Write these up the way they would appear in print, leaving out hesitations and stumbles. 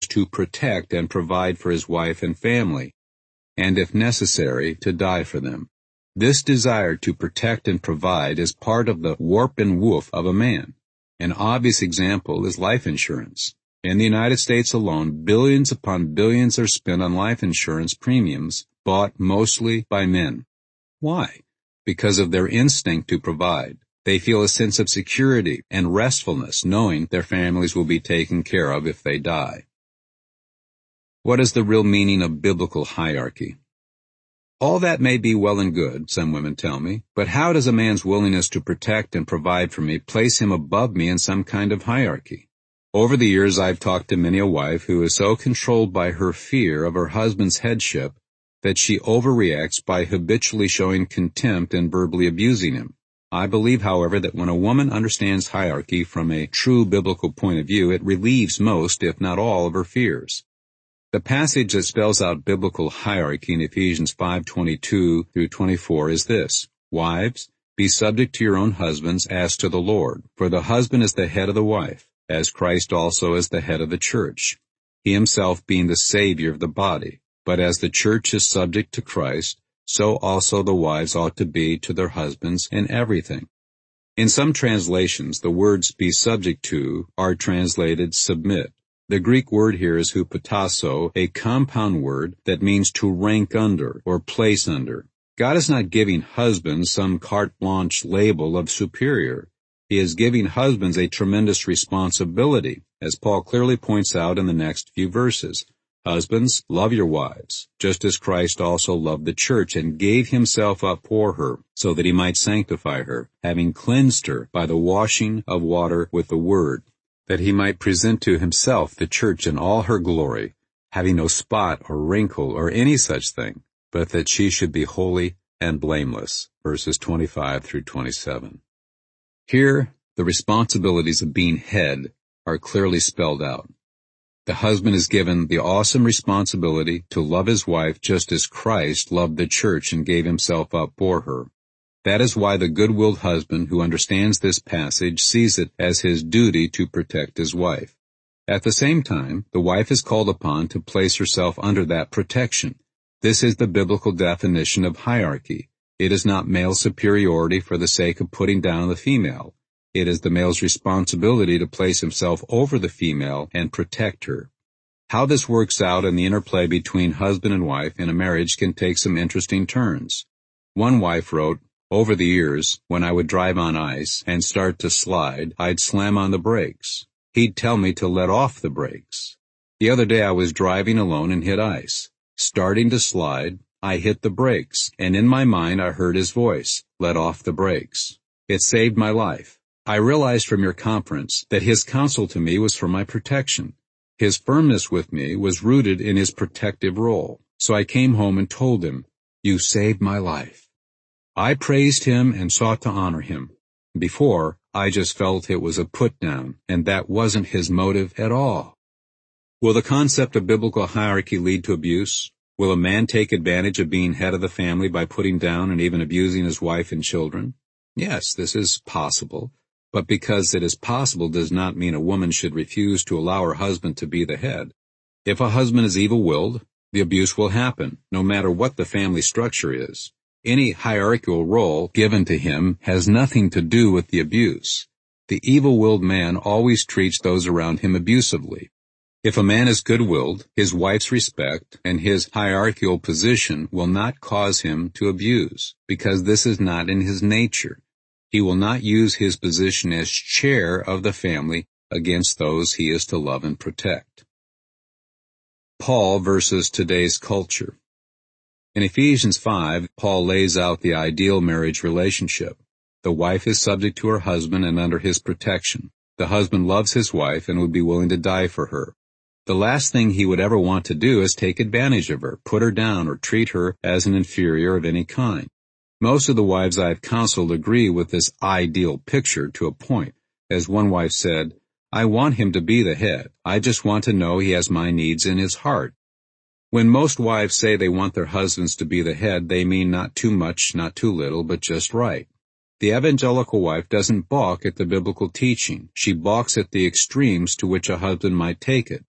to protect and provide for his wife and family, and if necessary, to die for them. This desire to protect and provide is part of the warp and woof of a man. An obvious example is life insurance. In the United States alone, billions upon billions are spent on life insurance premiums, bought mostly by men. Why? Because of their instinct to provide. They feel a sense of security and restfulness knowing their families will be taken care of if they die. What is the real meaning of biblical hierarchy? All that may be well and good, some women tell me, but how does a man's willingness to protect and provide for me place him above me in some kind of hierarchy? Over the years I've talked to many a wife who is so controlled by her fear of her husband's headship that she overreacts by habitually showing contempt and verbally abusing him. I believe, however, that when a woman understands hierarchy from a true biblical point of view, it relieves most, if not all, of her fears. The passage that spells out biblical hierarchy in Ephesians 5:22 through 24 is this: Wives, be subject to your own husbands as to the Lord, for the husband is the head of the wife, as Christ also is the head of the church, he himself being the Savior of the body. But as the church is subject to Christ, so also the wives ought to be to their husbands in everything. In some translations, the words be subject to are translated submit. The Greek word here is hupotasso, a compound word that means to rank under or place under. God is not giving husbands some carte blanche label of superior. He is giving husbands a tremendous responsibility, as Paul clearly points out in the next few verses. Husbands, love your wives, just as Christ also loved the church and gave himself up for her, so that he might sanctify her, having cleansed her by the washing of water with the word, that he might present to himself the church in all her glory, having no spot or wrinkle or any such thing, but that she should be holy and blameless. Verses 25 through 27. Here, the responsibilities of being head are clearly spelled out. The husband is given the awesome responsibility to love his wife just as Christ loved the church and gave himself up for her. That is why the good-willed husband who understands this passage sees it as his duty to protect his wife. At the same time, the wife is called upon to place herself under that protection. This is the biblical definition of hierarchy. It is not male superiority for the sake of putting down the female. It is the male's responsibility to place himself over the female and protect her. How this works out in the interplay between husband and wife in a marriage can take some interesting turns. One wife wrote, over the years, when I would drive on ice and start to slide, I'd slam on the brakes. He'd tell me to let off the brakes. The other day I was driving alone and hit ice. Starting to slide, I hit the brakes, and in my mind I heard his voice, let off the brakes. It saved my life. I realized from your conference that his counsel to me was for my protection. His firmness with me was rooted in his protective role. So I came home and told him, you saved my life. I praised him and sought to honor him. Before, I just felt it was a put-down, and that wasn't his motive at all. Will the concept of biblical hierarchy lead to abuse? Will a man take advantage of being head of the family by putting down and even abusing his wife and children? Yes, this is possible. But because it is possible does not mean a woman should refuse to allow her husband to be the head. If a husband is evil-willed, the abuse will happen, no matter what the family structure is. Any hierarchical role given to him has nothing to do with the abuse. The evil-willed man always treats those around him abusively. If a man is good-willed, his wife's respect and his hierarchical position will not cause him to abuse, because this is not in his nature. He will not use his position as chair of the family against those he is to love and protect. Paul versus today's culture. In Ephesians 5, Paul lays out the ideal marriage relationship. The wife is subject to her husband and under his protection. The husband loves his wife and would be willing to die for her. The last thing he would ever want to do is take advantage of her, put her down, or treat her as an inferior of any kind. Most of the wives I have counseled agree with this ideal picture to a point. As one wife said, I want him to be the head. I just want to know he has my needs in his heart. When most wives say they want their husbands to be the head, they mean not too much, not too little, but just right. The evangelical wife doesn't balk at the biblical teaching. She balks at the extremes to which a husband might take it.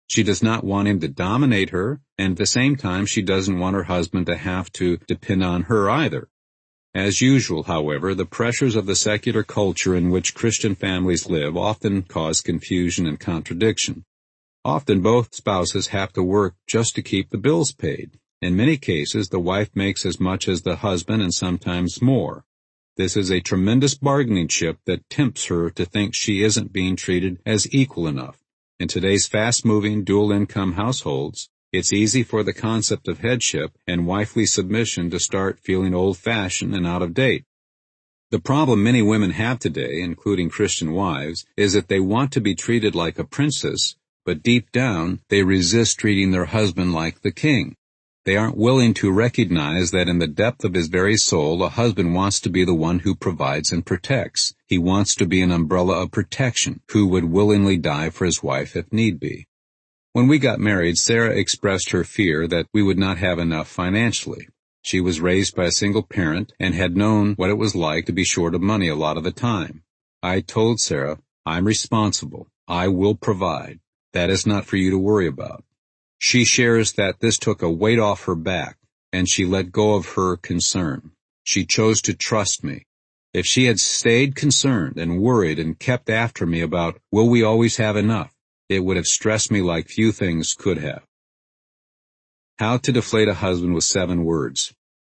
She does not want him to dominate her, and at the same time she doesn't want her husband to have to depend on her either. As usual, however, the pressures of the secular culture in which Christian families live often cause confusion and contradiction. Often both spouses have to work just to keep the bills paid. In many cases, the wife makes as much as the husband and sometimes more. This is a tremendous bargaining chip that tempts her to think she isn't being treated as equal enough. In today's fast-moving, dual-income households, it's easy for the concept of headship and wifely submission to start feeling old-fashioned and out of date. The problem many women have today, including Christian wives, is that they want to be treated like a princess, but deep down, they resist treating their husband like the king. They aren't willing to recognize that in the depth of his very soul, a husband wants to be the one who provides and protects. He wants to be an umbrella of protection, who would willingly die for his wife if need be. When we got married, Sarah expressed her fear that we would not have enough financially. She was raised by a single parent and had known what it was like to be short of money a lot of the time. I told Sarah, "I'm responsible. I will provide. That is not for you to worry about." She shares that this took a weight off her back, and she let go of her concern. She chose to trust me. If she had stayed concerned and worried and kept after me about, will we always have enough, it would have stressed me like few things could have. How to deflate a husband with 7 words.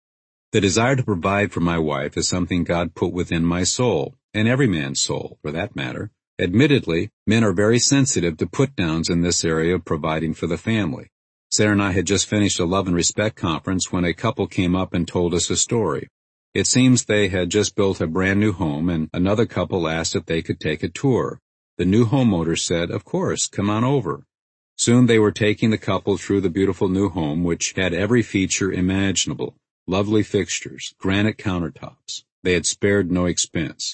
The desire to provide for my wife is something God put within my soul, and every man's soul, for that matter. Admittedly, men are very sensitive to put-downs in this area of providing for the family. Sarah and I had just finished a Love and Respect conference when a couple came up and told us a story. It seems they had just built a brand new home, and another couple asked if they could take a tour. The new homeowner said, "Of course, come on over." Soon they were taking the couple through the beautiful new home, which had every feature imaginable, lovely fixtures, granite countertops. They had spared no expense.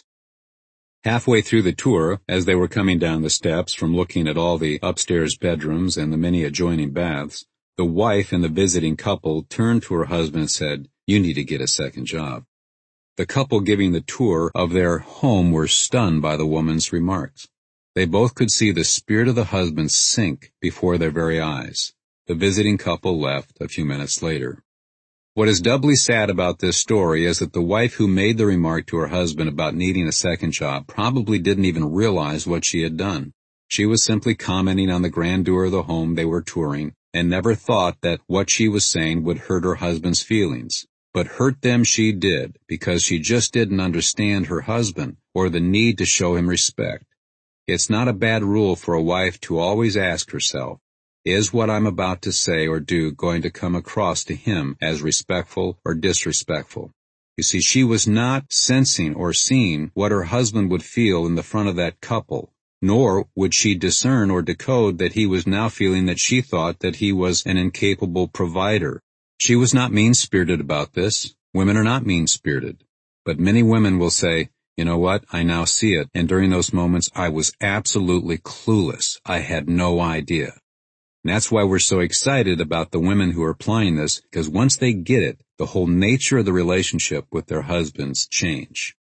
Halfway through the tour, as they were coming down the steps from looking at all the upstairs bedrooms and the many adjoining baths, the wife and the visiting couple turned to her husband and said, "You need to get a second job." The couple giving the tour of their home were stunned by the woman's remarks. They both could see the spirit of the husband sink before their very eyes. The visiting couple left a few minutes later. What is doubly sad about this story is that the wife who made the remark to her husband about needing a second job probably didn't even realize what she had done. She was simply commenting on the grandeur of the home they were touring and never thought that what she was saying would hurt her husband's feelings. But hurt them she did, because she just didn't understand her husband or the need to show him respect. It's not a bad rule for a wife to always ask herself, is what I'm about to say or do going to come across to him as respectful or disrespectful? You see, she was not sensing or seeing what her husband would feel in the front of that couple, nor would she discern or decode that he was now feeling that she thought that he was an incapable provider. She was not mean-spirited about this. Women are not mean-spirited. But many women will say, "You know what? I now see it, and during those moments I was absolutely clueless. I had no idea." And that's why we're so excited about the women who are applying this, because once they get it, the whole nature of the relationship with their husbands change.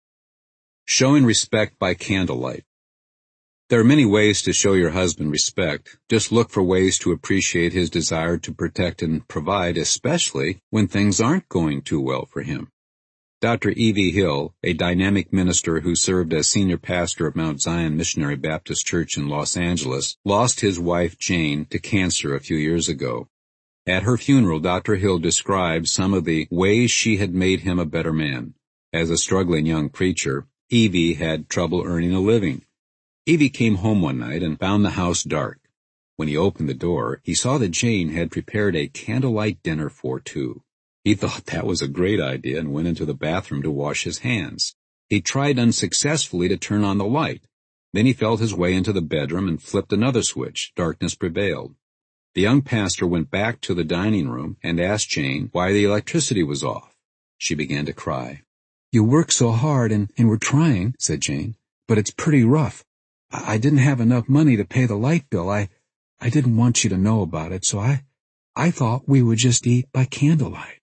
Showing respect by candlelight. There are many ways to show your husband respect. Just look for ways to appreciate his desire to protect and provide, especially when things aren't going too well for him. Dr. E.V. Hill, a dynamic minister who served as senior pastor of Mount Zion Missionary Baptist Church in Los Angeles, lost his wife Jane to cancer a few years ago. At her funeral, Dr. Hill described some of the ways she had made him a better man. As a struggling young preacher, E.V. had trouble earning a living. E.V. came home one night and found the house dark. When he opened the door, he saw that Jane had prepared a candlelight dinner for 2. He thought that was a great idea and went into the bathroom to wash his hands. He tried unsuccessfully to turn on the light. Then he felt his way into the bedroom and flipped another switch. Darkness prevailed. The young pastor went back to the dining room and asked Jane why the electricity was off. She began to cry. "You work so hard and we're trying," said Jane, "but it's pretty rough. I didn't have enough money to pay the light bill. I didn't want you to know about it, so I thought we would just eat by candlelight."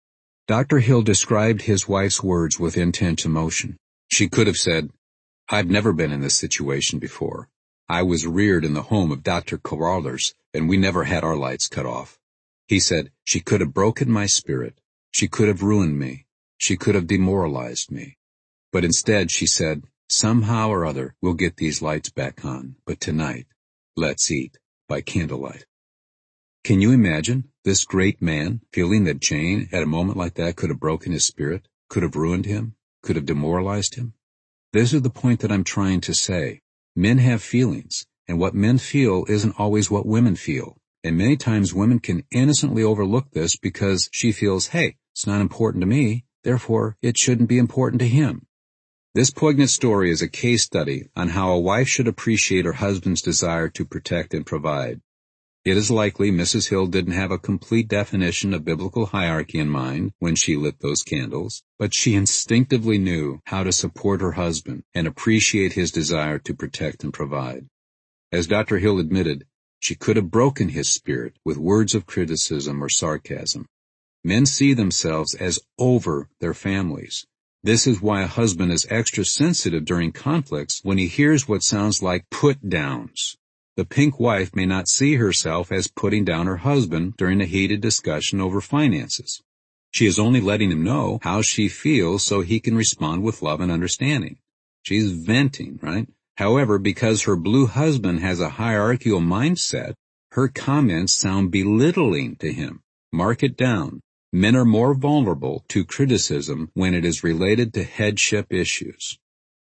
Dr. Hill described his wife's words with intense emotion. She could have said, "I've never been in this situation before. I was reared in the home of Dr. Carruthers, and we never had our lights cut off. He said, she could have broken my spirit. She could have ruined me. She could have demoralized me. But instead, she said, somehow or other, we'll get these lights back on. But tonight, let's eat by candlelight. Can you imagine this great man feeling that Jane, at a moment like that, could have broken his spirit, could have ruined him, could have demoralized him? This is the point that I'm trying to say. Men have feelings, and what men feel isn't always what women feel. And many times women can innocently overlook this because she feels, hey, it's not important to me, therefore it shouldn't be important to him. This poignant story is a case study on how a wife should appreciate her husband's desire to protect and provide. It is likely Mrs. Hill didn't have a complete definition of biblical hierarchy in mind when she lit those candles, but she instinctively knew how to support her husband and appreciate his desire to protect and provide. As Dr. Hill admitted, she could have broken his spirit with words of criticism or sarcasm. Men see themselves as over their families. This is why a husband is extra sensitive during conflicts when he hears what sounds like put-downs. The pink wife may not see herself as putting down her husband during a heated discussion over finances. She is only letting him know how she feels so he can respond with love and understanding. She's venting, right? However, because her blue husband has a hierarchical mindset, her comments sound belittling to him. Mark it down. Men are more vulnerable to criticism when it is related to headship issues.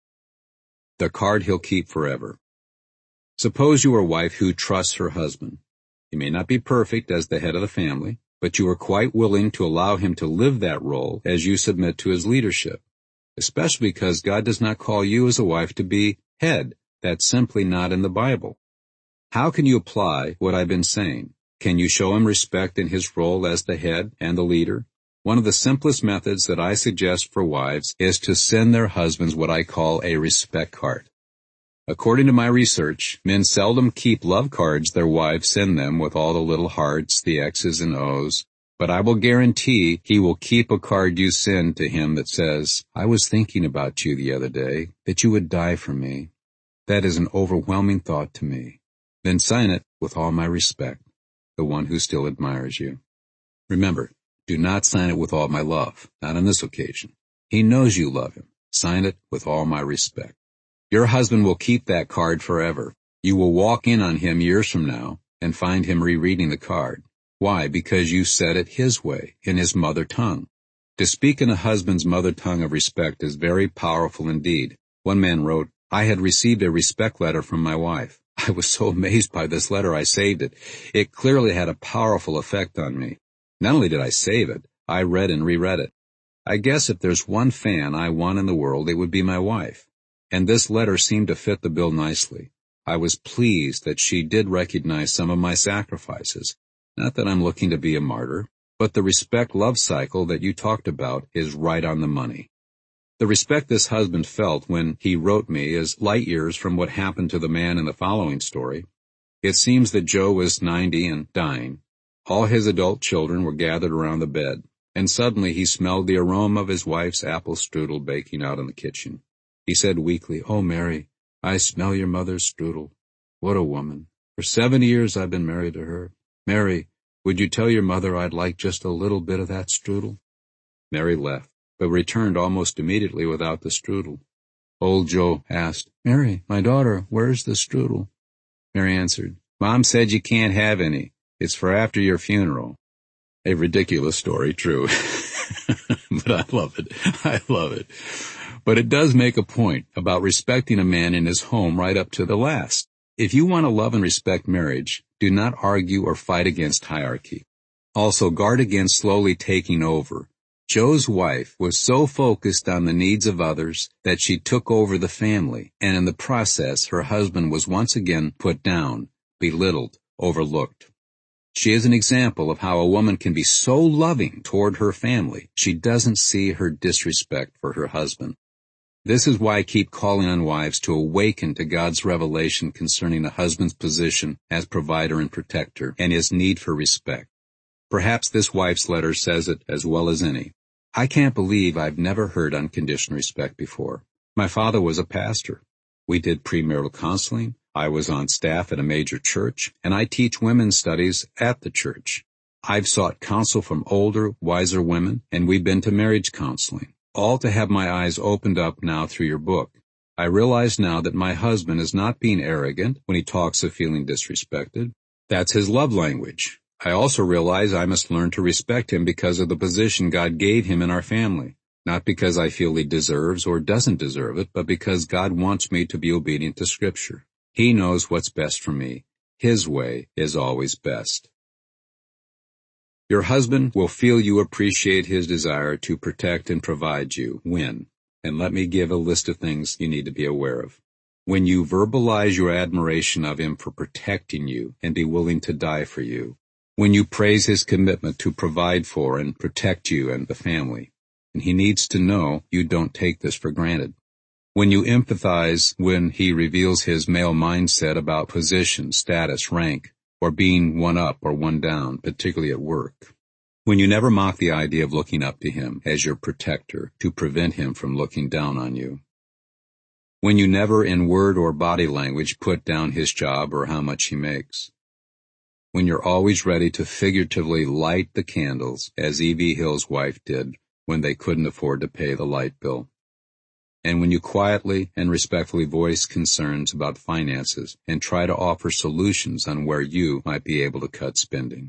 The card he'll keep forever. Suppose you are a wife who trusts her husband. He may not be perfect as the head of the family, but you are quite willing to allow him to live that role as you submit to his leadership, especially because God does not call you as a wife to be head. That's simply not in the Bible. How can you apply what I've been saying? Can you show him respect in his role as the head and the leader? One of the simplest methods that I suggest for wives is to send their husbands what I call a respect card. According to my research, men seldom keep love cards their wives send them with all the little hearts, the X's and O's, but I will guarantee he will keep a card you send to him that says, I was thinking about you the other day, that you would die for me. That is an overwhelming thought to me. Then sign it with all my respect, the one who still admires you. Remember, do not sign it with all my love, not on this occasion. He knows you love him. Sign it with all my respect. Your husband will keep that card forever. You will walk in on him years from now and find him rereading the card. Why? Because you said it his way, in his mother tongue. To speak in a husband's mother tongue of respect is very powerful indeed. One man wrote, I had received a respect letter from my wife. I was so amazed by this letter I saved it. It clearly had a powerful effect on me. Not only did I save it, I read and reread it. I guess if there's one fan I want in the world, it would be my wife. And this letter seemed to fit the bill nicely. I was pleased that she did recognize some of my sacrifices. Not that I'm looking to be a martyr, but the respect-love cycle that you talked about is right on the money. The respect this husband felt when he wrote me is light years from what happened to the man in the following story. It seems that Joe was 90 and dying. All his adult children were gathered around the bed, and suddenly he smelled the aroma of his wife's apple strudel baking out in the kitchen. He said weakly, Oh, Mary, I smell your mother's strudel. What a woman. For 70 years I've been married to her. Mary, would you tell your mother I'd like just a little bit of that strudel? Mary left, but returned almost immediately without the strudel. Old Joe asked, Mary, my daughter, where's the strudel? Mary answered, Mom said you can't have any. It's for after your funeral. A ridiculous story, true. But I love it. I love it. But it does make a point about respecting a man in his home right up to the last. If you want to love and respect marriage, do not argue or fight against hierarchy. Also, guard against slowly taking over. Joe's wife was so focused on the needs of others that she took over the family, and in the process her husband was once again put down, belittled, overlooked. She is an example of how a woman can be so loving toward her family, she doesn't see her disrespect for her husband. This is why I keep calling on wives to awaken to God's revelation concerning a husband's position as provider and protector and his need for respect. Perhaps this wife's letter says it as well as any. I can't believe I've never heard unconditional respect before. My father was a pastor. We did premarital counseling. I was on staff at a major church, and I teach women's studies at the church. I've sought counsel from older, wiser women, and we've been to marriage counseling, all to have my eyes opened up now through your book. I realize now that my husband is not being arrogant when he talks of feeling disrespected. That's his love language. I also realize I must learn to respect him because of the position God gave him in our family. Not because I feel he deserves or doesn't deserve it, but because God wants me to be obedient to Scripture. He knows what's best for me. His way is always best. Your husband will feel you appreciate his desire to protect and provide you when, and let me give a list of things you need to be aware of. When you verbalize your admiration of him for protecting you and be willing to die for you. When you praise his commitment to provide for and protect you and the family. And he needs to know you don't take this for granted. When you empathize when he reveals his male mindset about position, status, rank, or being one up or one down, particularly at work. When you never mock the idea of looking up to him as your protector to prevent him from looking down on you. When you never in word or body language put down his job or how much he makes. When you're always ready to figuratively light the candles as E.V. Hill's wife did when they couldn't afford to pay the light bill. And when you quietly and respectfully voice concerns about finances and try to offer solutions on where you might be able to cut spending.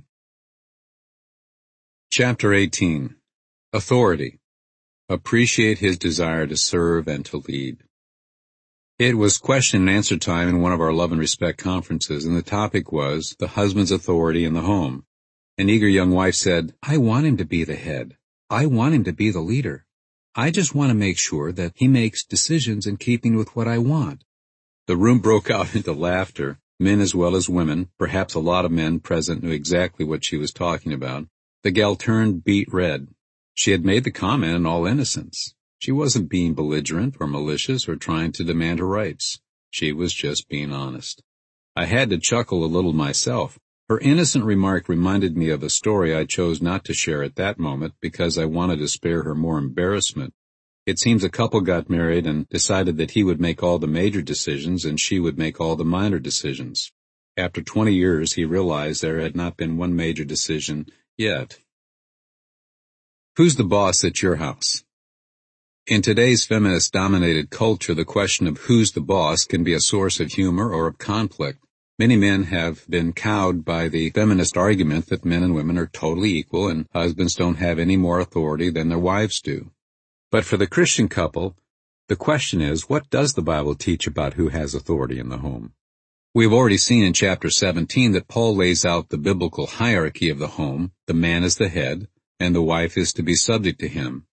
Chapter 18. Authority. Appreciate his desire to serve and to lead. It was question and answer time in one of our Love and Respect conferences, and the topic was the husband's authority in the home. An eager young wife said, "I want him to be the head. I want him to be the leader. I just want to make sure that he makes decisions in keeping with what I want." The room broke out into laughter, men as well as women. Perhaps a lot of men present knew exactly what she was talking about. The gal turned beet red. She had made the comment in all innocence. She wasn't being belligerent or malicious or trying to demand her rights. She was just being honest. I had to chuckle a little myself. Her innocent remark reminded me of a story I chose not to share at that moment because I wanted to spare her more embarrassment. It seems a couple got married and decided that he would make all the major decisions and she would make all the minor decisions. After 20 years, he realized there had not been one major decision yet. Who's the boss at your house? In today's feminist-dominated culture, the question of who's the boss can be a source of humor or of conflict. Many men have been cowed by the feminist argument that men and women are totally equal and husbands don't have any more authority than their wives do. But for the Christian couple, the question is, what does the Bible teach about who has authority in the home? We've already seen in chapter 17 that Paul lays out the biblical hierarchy of the home. The man is the head, and the wife is to be subject to him.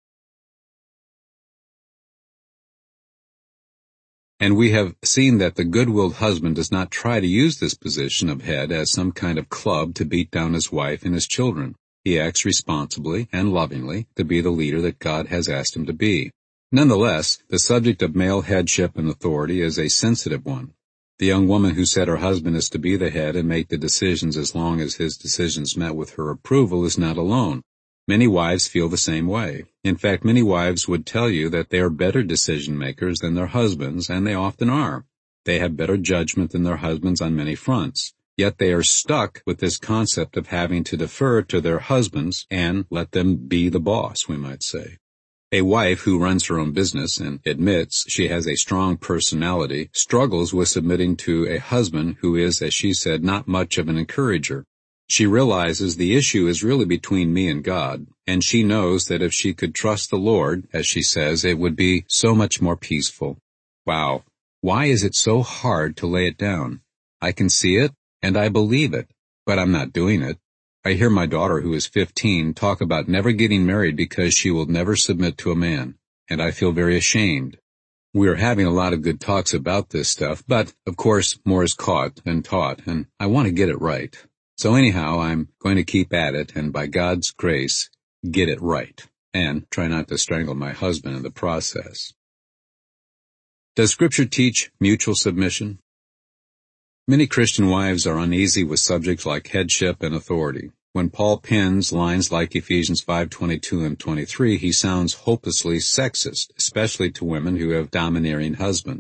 And we have seen that the good-willed husband does not try to use this position of head as some kind of club to beat down his wife and his children. He acts responsibly and lovingly to be the leader that God has asked him to be. Nonetheless, the subject of male headship and authority is a sensitive one. The young woman who said her husband is to be the head and make the decisions as long as his decisions met with her approval is not alone. Many wives feel the same way. In fact, many wives would tell you that they are better decision makers than their husbands, and they often are. They have better judgment than their husbands on many fronts. Yet they are stuck with this concept of having to defer to their husbands and let them be the boss, we might say. A wife who runs her own business and admits she has a strong personality struggles with submitting to a husband who is, as she said, not much of an encourager. She realizes the issue is really between me and God, and she knows that if she could trust the Lord, as she says, it would be so much more peaceful. Wow. Why is it so hard to lay it down? I can see it, and I believe it, but I'm not doing it. I hear my daughter, who is 15, talk about never getting married because she will never submit to a man, and I feel very ashamed. We are having a lot of good talks about this stuff, but, of course, more is caught and taught, and I want to get it right. So anyhow, I'm going to keep at it, and by God's grace, get it right, and try not to strangle my husband in the process. Does Scripture teach mutual submission? Many Christian wives are uneasy with subjects like headship and authority. When Paul pens lines like Ephesians 5:22 and 23, he sounds hopelessly sexist, especially to women who have domineering husbands.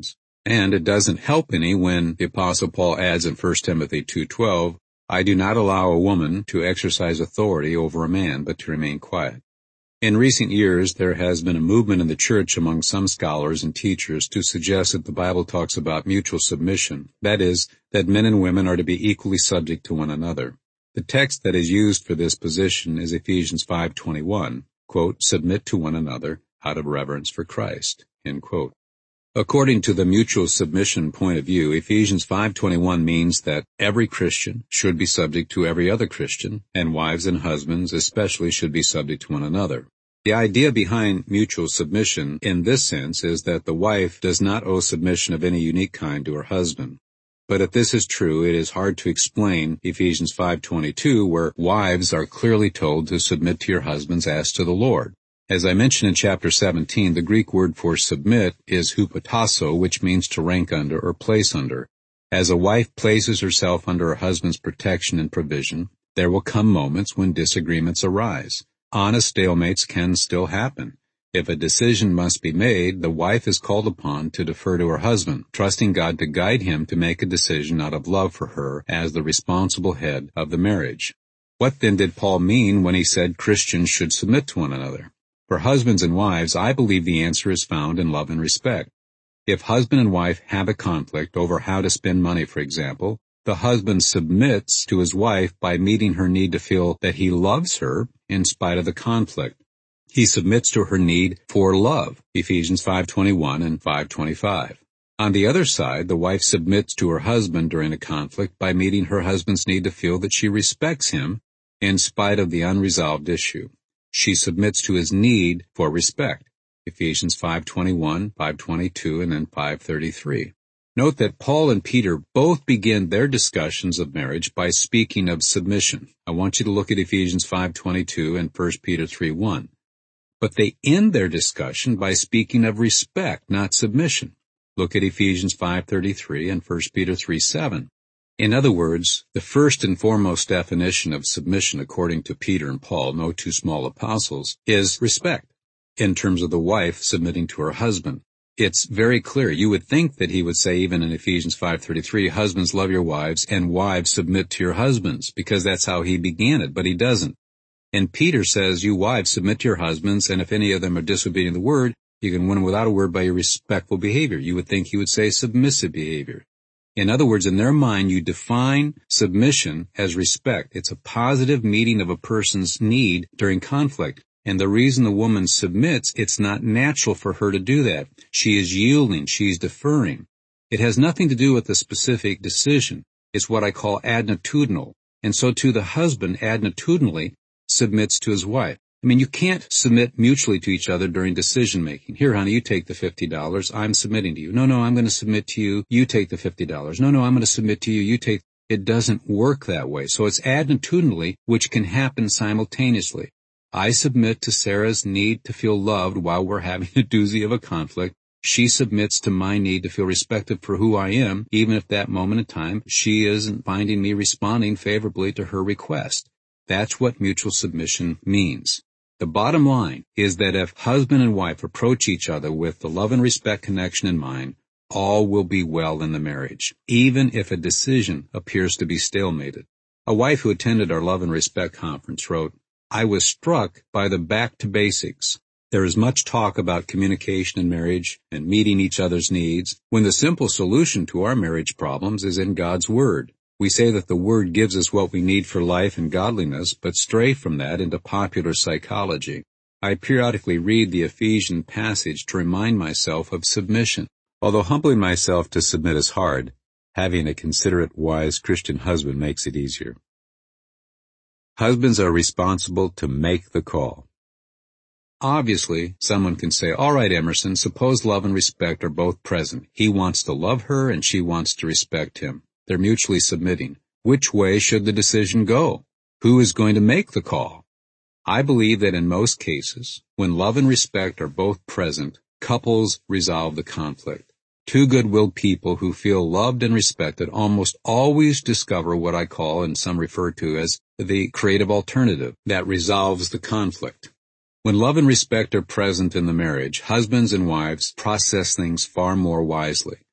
And it doesn't help any when the Apostle Paul adds in 1 Timothy 2:12, I do not allow a woman to exercise authority over a man, but to remain quiet. In recent years, there has been a movement in the church among some scholars and teachers to suggest that the Bible talks about mutual submission, that is, that men and women are to be equally subject to one another. The text that is used for this position is Ephesians 5:21, quote, submit to one another out of reverence for Christ, end quote. According to the mutual submission point of view, Ephesians 5:21 means that every Christian should be subject to every other Christian, and wives and husbands especially should be subject to one another. The idea behind mutual submission in this sense is that the wife does not owe submission of any unique kind to her husband. But if this is true, it is hard to explain Ephesians 5:22, where wives are clearly told to submit to your husbands as to the Lord. As I mentioned in chapter 17, the Greek word for submit is hupotasso, which means to rank under or place under. As a wife places herself under her husband's protection and provision, there will come moments when disagreements arise. Honest stalemates can still happen. If a decision must be made, the wife is called upon to defer to her husband, trusting God to guide him to make a decision out of love for her as the responsible head of the marriage. What then did Paul mean when he said Christians should submit to one another? For husbands and wives, I believe the answer is found in love and respect. If husband and wife have a conflict over how to spend money, for example, the husband submits to his wife by meeting her need to feel that he loves her in spite of the conflict. He submits to her need for love, Ephesians 5:21 and 5:25. On the other side, the wife submits to her husband during a conflict by meeting her husband's need to feel that she respects him in spite of the unresolved issue. She submits to his need for respect, Ephesians 5:21, 5:22, and then 5:33. Note that Paul and Peter both begin their discussions of marriage by speaking of submission. I want you to look at Ephesians 5:22 and 1 Peter 3:1. But they end their discussion by speaking of respect, not submission. Look at Ephesians 5:33 and 1 Peter 3:7. In other words, the first and foremost definition of submission according to Peter and Paul, no two small apostles, is respect, in terms of the wife submitting to her husband. It's very clear. You would think that he would say even in Ephesians 5:33, husbands love your wives and wives submit to your husbands, because that's how he began it, but he doesn't. And Peter says, you wives submit to your husbands, and if any of them are disobedient to the word, you can win them without a word by your respectful behavior. You would think he would say submissive behavior. In other words, in their mind, you define submission as respect. It's a positive meeting of a person's need during conflict. And the reason the woman submits, it's not natural for her to do that. She is yielding. She's deferring. It has nothing to do with the specific decision. It's what I call adnitudinal. And so to the husband, adnitudinally submits to his wife. I mean, you can't submit mutually to each other during decision-making. Here, honey, you take the $50. I'm submitting to you. No, I'm going to submit to you. You take the $50. No, I'm going to submit to you. You take. It doesn't work that way. So it's adnitudinally, which can happen simultaneously. I submit to Sarah's need to feel loved while we're having a doozy of a conflict. She submits to my need to feel respected for who I am, even if that moment in time she isn't finding me responding favorably to her request. That's what mutual submission means. The bottom line is that if husband and wife approach each other with the love and respect connection in mind, all will be well in the marriage, even if a decision appears to be stalemated. A wife who attended our Love and Respect conference wrote, I was struck by the back to basics. There is much talk about communication in marriage and meeting each other's needs, when the simple solution to our marriage problems is in God's Word. We say that the Word gives us what we need for life and godliness, but stray from that into popular psychology. I periodically read the Ephesians passage to remind myself of submission. Although humbling myself to submit is hard, having a considerate, wise Christian husband makes it easier. Husbands are responsible to make the call. Obviously, someone can say, all right, Emerson, suppose love and respect are both present. He wants to love her and she wants to respect him. They're mutually submitting. Which way should the decision go? Who is going to make the call? I believe that in most cases, when love and respect are both present, couples resolve the conflict. Two good-willed people who feel loved and respected almost always discover what I call, and some refer to as, the creative alternative that resolves the conflict. When love and respect are present in the marriage, husbands and wives process things far more wisely.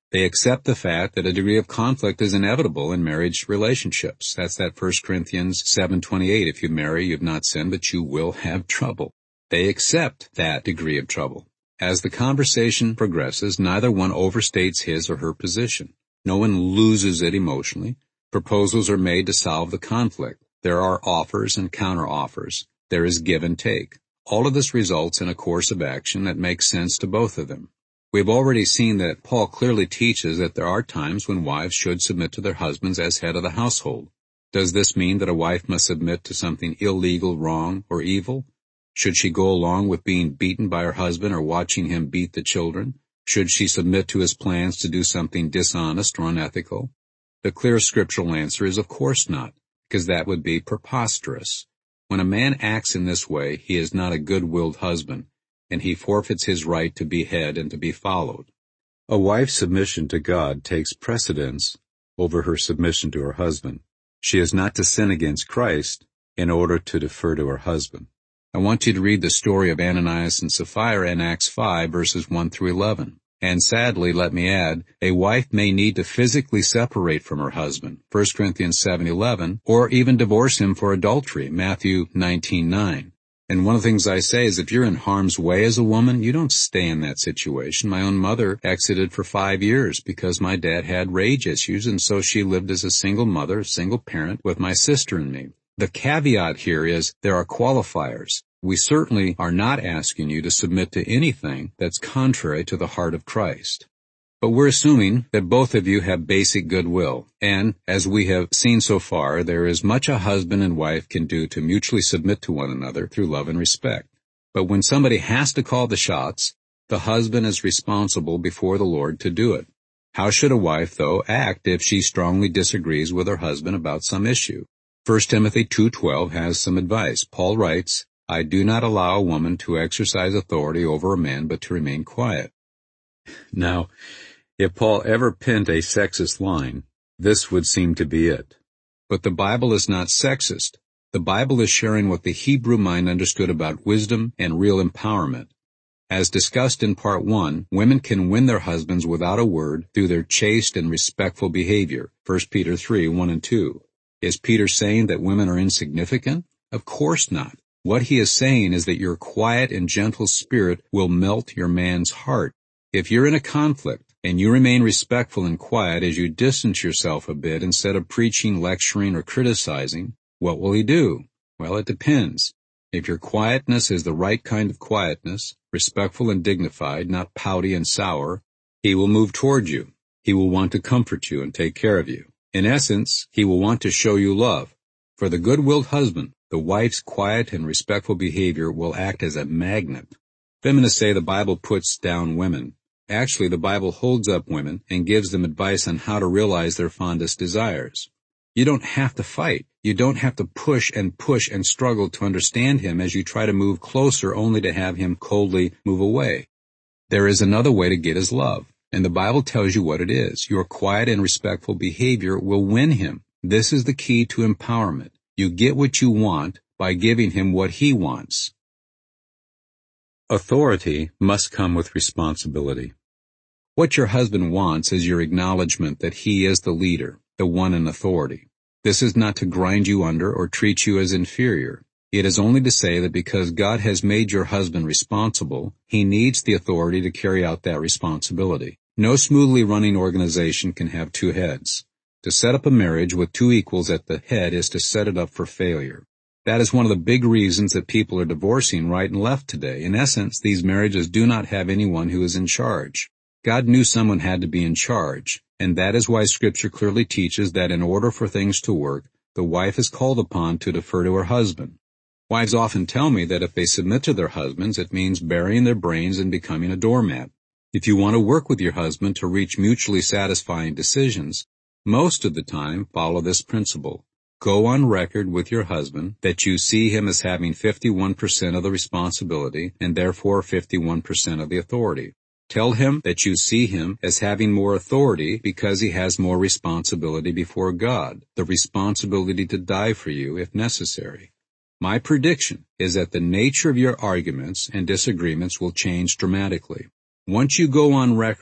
They accept the fact that a degree of conflict is inevitable in marriage relationships. That's that 1 Corinthians 7:28. If you marry, you've not sinned, but you will have trouble. They accept that degree of trouble. As the conversation progresses, neither one overstates his or her position. No one loses it emotionally. Proposals are made to solve the conflict. There are offers and counter-offers. There is give and take. All of this results in a course of action that makes sense to both of them. We've already seen that Paul clearly teaches that there are times when wives should submit to their husbands as head of the household. Does this mean that a wife must submit to something illegal, wrong, or evil? Should she go along with being beaten by her husband or watching him beat the children? Should she submit to his plans to do something dishonest or unethical? The clear scriptural answer is of course not, because that would be preposterous. When a man acts in this way, he is not a good-willed husband, and he forfeits his right to be head and to be followed. A wife's submission to God takes precedence over her submission to her husband. She is not to sin against Christ in order to defer to her husband. I want you to read the story of Ananias and Sapphira in Acts 5, verses 1 through 11. And sadly, let me add, a wife may need to physically separate from her husband, 1 Corinthians 7:11, or even divorce him for adultery, Matthew 19:9. And one of the things I say is if you're in harm's way as a woman, you don't stay in that situation. My own mother exited for 5 years because my dad had rage issues, and so she lived as a single mother, a single parent, with my sister and me. The caveat here is there are qualifiers. We certainly are not asking you to submit to anything that's contrary to the heart of Christ. But we're assuming that both of you have basic goodwill, and as we have seen so far, there is much a husband and wife can do to mutually submit to one another through love and respect. But when somebody has to call the shots, the husband is responsible before the Lord to do it. How should a wife, though, act if she strongly disagrees with her husband about some issue? 1 Timothy 2:12 has some advice. Paul writes, I do not allow a woman to exercise authority over a man, but to remain quiet. Now, if Paul ever penned a sexist line, this would seem to be it. But the Bible is not sexist. The Bible is sharing what the Hebrew mind understood about wisdom and real empowerment. As discussed in Part 1, women can win their husbands without a word through their chaste and respectful behavior, 1 Peter 3:1 and 2. Is Peter saying that women are insignificant? Of course not. What he is saying is that your quiet and gentle spirit will melt your man's heart. If you're in a conflict and you remain respectful and quiet as you distance yourself a bit instead of preaching, lecturing, or criticizing, what will he do? Well, it depends. If your quietness is the right kind of quietness, respectful and dignified, not pouty and sour, he will move toward you. He will want to comfort you and take care of you. In essence, he will want to show you love. For the good-willed husband, the wife's quiet and respectful behavior will act as a magnet. Feminists say the Bible puts down women. Actually, the Bible holds up women and gives them advice on how to realize their fondest desires. You don't have to fight. You don't have to push and struggle to understand him as you try to move closer only to have him coldly move away. There is another way to get his love, and the Bible tells you what it is. Your quiet and respectful behavior will win him. This is the key to empowerment. You get what you want by giving him what he wants. Authority must come with responsibility. What your husband wants is your acknowledgement that he is the leader, the one in authority. This is not to grind you under or treat you as inferior. It is only to say that because God has made your husband responsible, he needs the authority to carry out that responsibility. No smoothly running organization can have two heads. To set up a marriage with two equals at the head is to set it up for failure. That is one of the big reasons that people are divorcing right and left today. In essence, these marriages do not have anyone who is in charge. God knew someone had to be in charge, and that is why Scripture clearly teaches that in order for things to work, the wife is called upon to defer to her husband. Wives often tell me that if they submit to their husbands, it means burying their brains and becoming a doormat. If you want to work with your husband to reach mutually satisfying decisions, most of the time follow this principle. Go on record with your husband that you see him as having 51% of the responsibility and therefore 51% of the authority. Tell him that you see him as having more authority because he has more responsibility before God, the responsibility to die for you if necessary. My prediction is that the nature of your arguments and disagreements will change dramatically. Once you go on record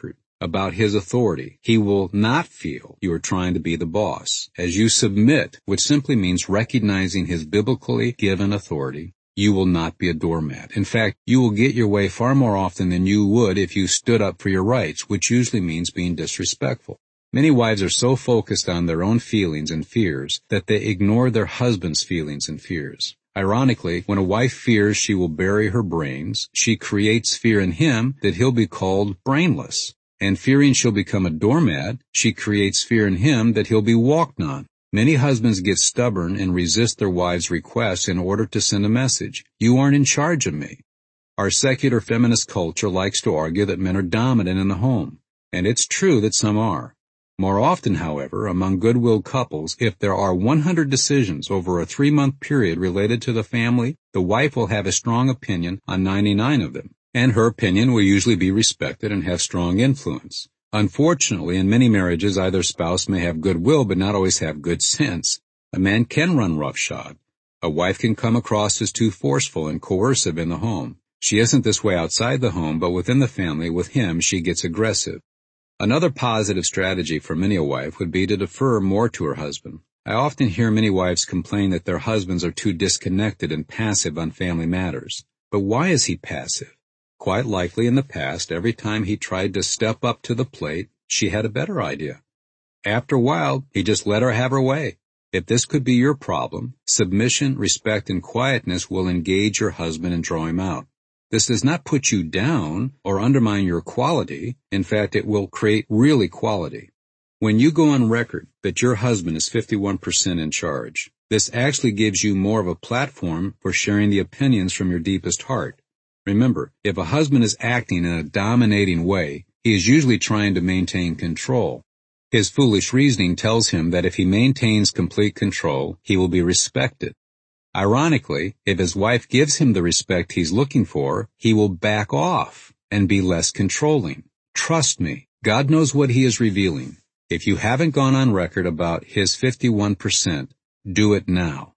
about his authority. He will not feel you are trying to be the boss. As you submit, which simply means recognizing his biblically given authority, you will not be a doormat. In fact, you will get your way far more often than you would if you stood up for your rights, which usually means being disrespectful. Many wives are so focused on their own feelings and fears that they ignore their husband's feelings and fears. Ironically, when a wife fears she will bury her brains, she creates fear in him that he'll be called brainless. And fearing she'll become a doormat, she creates fear in him that he'll be walked on. Many husbands get stubborn and resist their wives' requests in order to send a message. You aren't in charge of me. Our secular feminist culture likes to argue that men are dominant in the home, and it's true that some are. More often, however, among good-willed couples, if there are 100 decisions over a 3-month period related to the family, the wife will have a strong opinion on 99 of them, and her opinion will usually be respected and have strong influence. Unfortunately, in many marriages, either spouse may have good will but not always have good sense. A man can run roughshod. A wife can come across as too forceful and coercive in the home. She isn't this way outside the home, but within the family, with him, she gets aggressive. Another positive strategy for many a wife would be to defer more to her husband. I often hear many wives complain that their husbands are too disconnected and passive on family matters. But why is he passive? Quite likely in the past, every time he tried to step up to the plate, she had a better idea. After a while, he just let her have her way. If this could be your problem, submission, respect, and quietness will engage your husband and draw him out. This does not put you down or undermine your quality. In fact, it will create real equality. When you go on record that your husband is 51% in charge, this actually gives you more of a platform for sharing the opinions from your deepest heart. Remember, if a husband is acting in a dominating way, he is usually trying to maintain control. His foolish reasoning tells him that if he maintains complete control, he will be respected. Ironically, if his wife gives him the respect he's looking for, he will back off and be less controlling. Trust me, God knows what he is revealing. If you haven't gone on record about his 51%, do it now.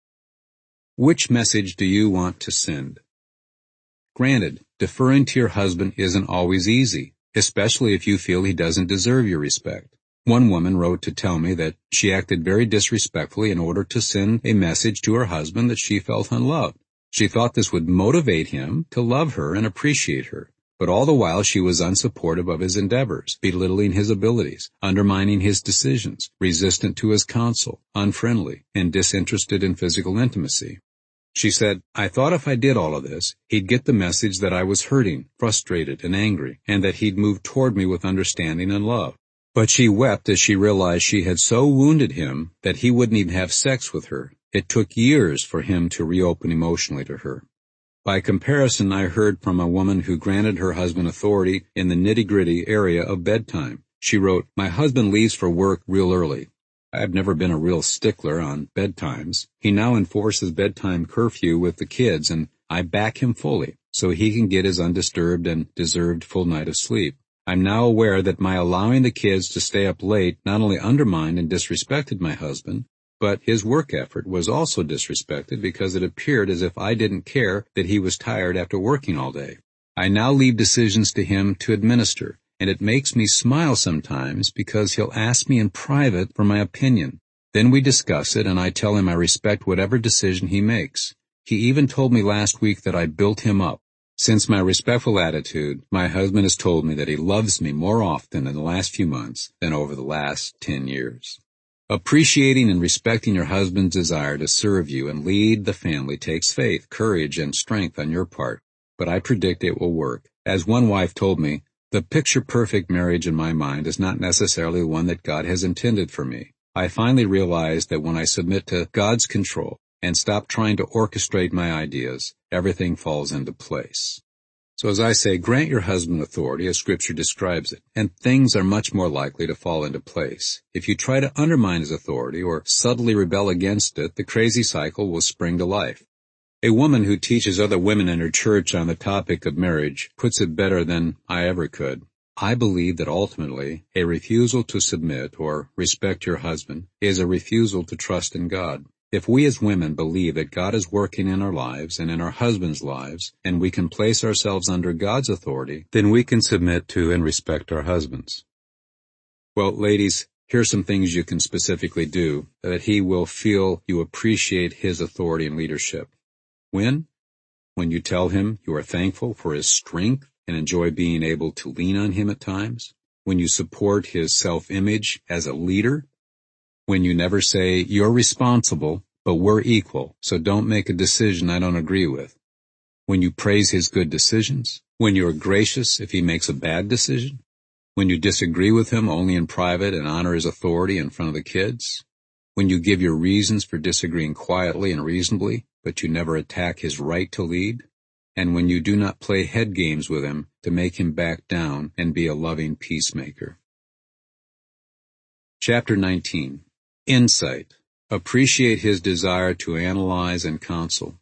Which message do you want to send? Granted, deferring to your husband isn't always easy, especially if you feel he doesn't deserve your respect. One woman wrote to tell me that she acted very disrespectfully in order to send a message to her husband that she felt unloved. She thought this would motivate him to love her and appreciate her, but all the while she was unsupportive of his endeavors, belittling his abilities, undermining his decisions, resistant to his counsel, unfriendly, and disinterested in physical intimacy. She said, "I thought if I did all of this, he'd get the message that I was hurting, frustrated, and angry, and that he'd move toward me with understanding and love." But she wept as she realized she had so wounded him that he wouldn't even have sex with her. It took years for him to reopen emotionally to her. By comparison, I heard from a woman who granted her husband authority in the nitty-gritty area of bedtime. She wrote, "My husband leaves for work real early. I've never been a real stickler on bedtimes. He now enforces bedtime curfew with the kids, and I back him fully so he can get his undisturbed and deserved full night of sleep. I'm now aware that my allowing the kids to stay up late not only undermined and disrespected my husband, but his work effort was also disrespected because it appeared as if I didn't care that he was tired after working all day. I now leave decisions to him to administer, and it makes me smile sometimes because he'll ask me in private for my opinion. Then we discuss it, and I tell him I respect whatever decision he makes. He even told me last week that I built him up. Since my respectful attitude, my husband has told me that he loves me more often in the last few months than over the last 10 years. Appreciating and respecting your husband's desire to serve you and lead the family takes faith, courage, and strength on your part, but I predict it will work. As one wife told me, the picture-perfect marriage in my mind is not necessarily the one that God has intended for me. I finally realized that when I submit to God's control and stop trying to orchestrate my ideas, everything falls into place. So as I say, grant your husband authority as Scripture describes it, and things are much more likely to fall into place. If you try to undermine his authority or subtly rebel against it, the crazy cycle will spring to life. A woman who teaches other women in her church on the topic of marriage puts it better than I ever could. I believe that ultimately, a refusal to submit or respect your husband is a refusal to trust in God. If we as women believe that God is working in our lives and in our husbands' lives, and we can place ourselves under God's authority, then we can submit to and respect our husbands. Well, ladies, here are some things you can specifically do that he will feel you appreciate his authority and leadership. When you tell him you are thankful for his strength and enjoy being able to lean on him at times. When you support his self-image as a leader. When you never say, you're responsible, but we're equal, so don't make a decision I don't agree with. When you praise his good decisions. When you are gracious if he makes a bad decision. When you disagree with him only in private and honor his authority in front of the kids. When you give your reasons for disagreeing quietly and reasonably, but you never attack his right to lead. And when you do not play head games with him to make him back down and be a loving peacemaker. Chapter 19. Insight. Appreciate his desire to analyze and counsel.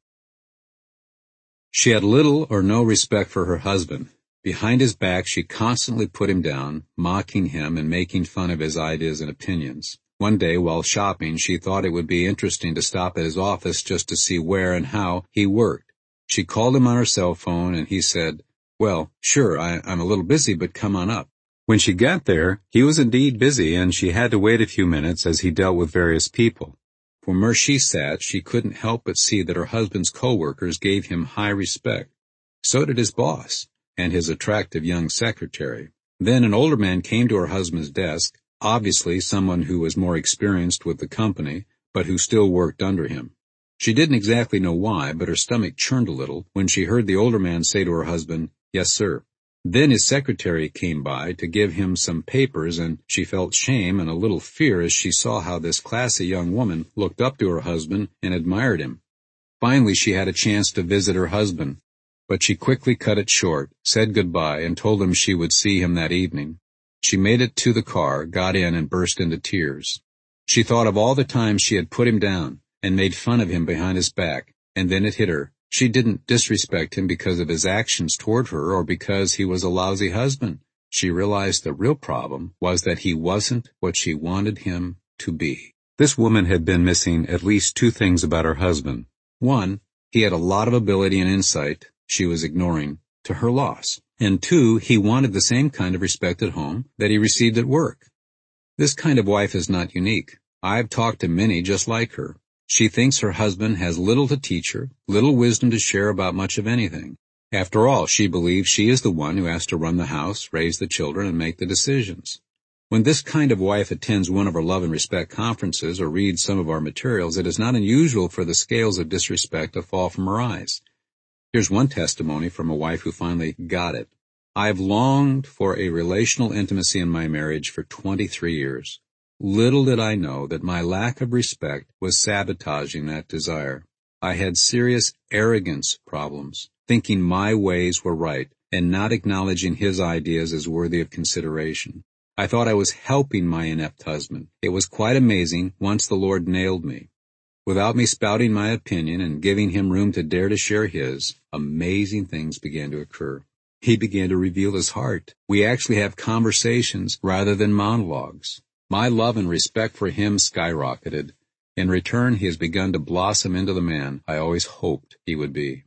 She had little or no respect for her husband. Behind his back she constantly put him down, mocking him and making fun of his ideas and opinions. One day, while shopping, she thought it would be interesting to stop at his office just to see where and how he worked. She called him on her cell phone and he said, "Well, sure, I'm a little busy, but come on up." When she got there, he was indeed busy and she had to wait a few minutes as he dealt with various people. From where she sat, she couldn't help but see that her husband's co-workers gave him high respect. So did his boss and his attractive young secretary. Then an older man came to her husband's desk, obviously someone who was more experienced with the company, but who still worked under him. She didn't exactly know why, but her stomach churned a little when she heard the older man say to her husband, "Yes, sir." Then his secretary came by to give him some papers, and she felt shame and a little fear as she saw how this classy young woman looked up to her husband and admired him. Finally, she had a chance to visit her husband, but she quickly cut it short, said goodbye, and told him she would see him that evening. She made it to the car, got in, and burst into tears. She thought of all the times she had put him down and made fun of him behind his back, and then it hit her. She didn't disrespect him because of his actions toward her or because he was a lousy husband. She realized the real problem was that he wasn't what she wanted him to be. This woman had been missing at least two things about her husband. One, he had a lot of ability and insight she was ignoring, to her loss. And two, he wanted the same kind of respect at home that he received at work. This kind of wife is not unique. I've talked to many just like her. She thinks her husband has little to teach her, little wisdom to share about much of anything. After all, she believes she is the one who has to run the house, raise the children, and make the decisions. When this kind of wife attends one of our Love and Respect conferences or reads some of our materials, it is not unusual for the scales of disrespect to fall from her eyes. Here's one testimony from a wife who finally got it. "I've longed for a relational intimacy in my marriage for 23 years. Little did I know that my lack of respect was sabotaging that desire. I had serious arrogance problems, thinking my ways were right and not acknowledging his ideas as worthy of consideration. I thought I was helping my inept husband. It was quite amazing once the Lord nailed me. Without me spouting my opinion and giving him room to dare to share his, amazing things began to occur. He began to reveal his heart. We actually have conversations rather than monologues. My love and respect for him skyrocketed. In return, he has begun to blossom into the man I always hoped he would be."